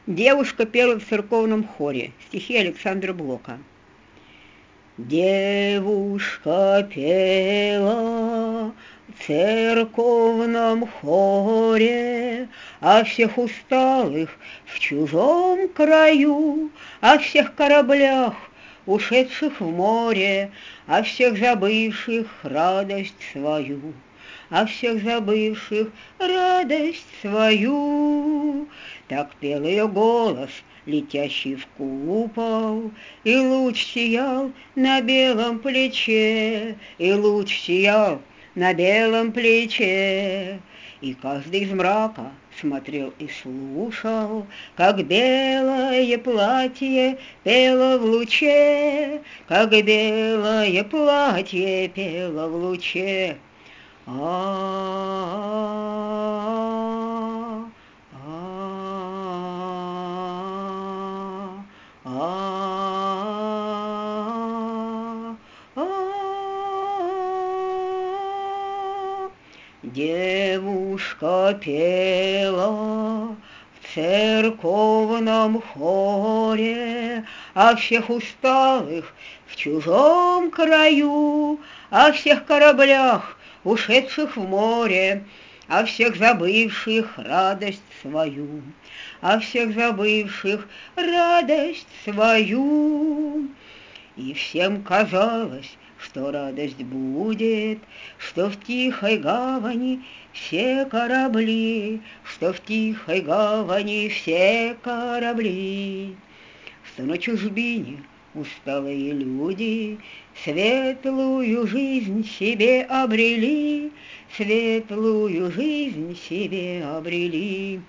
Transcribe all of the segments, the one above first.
Девушка пела в церковном хоре. Стихи Александра Блока. Девушка пела в церковном хоре о всех усталых в чужом краю, о всех кораблях, ушедших в море, о всех забывших радость свою, о всех забывших радость свою. Так пел ее голос, летящий в купол, и луч сиял на белом плече, и луч сиял на белом плече. И каждый из мрака смотрел и слушал, как белое платье пело в луче, как белое платье пело в луче. Девушка пела в церковном хоре о всех усталых в чужом краю, о всех кораблях, ушедших в море, о всех забывших радость свою, о всех забывших радость свою. И всем казалось, что радость будет, что в тихой гавани все корабли, что в тихой гавани все корабли, что на чужбине усталые люди светлую жизнь себе обрели, светлую жизнь себе обрели.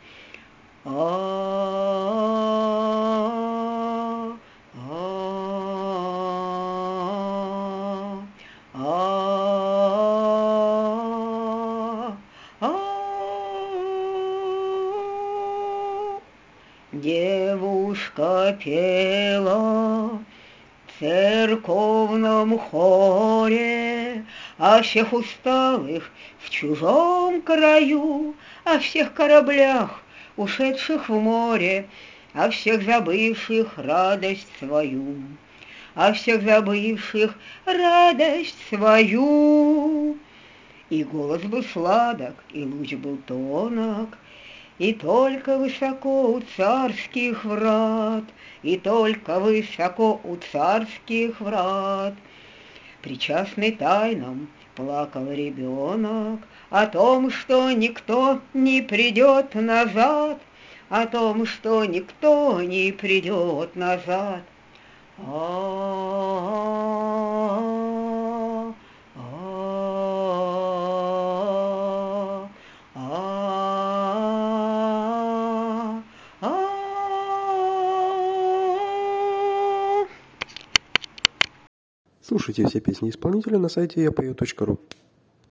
Девушка пела в церковном хоре о всех усталых в чужом краю, о всех кораблях, ушедших в море, о всех забывших радость свою, о всех забывших радость свою. И голос был сладок, и луч был тонок, и только высоко у царских врат, и только высоко у царских врат, причастный тайнам, плакал ребенок о том, что никто не придет назад, о том, что никто не придет назад. Слушайте все песни исполнителя на сайте yapою.ru.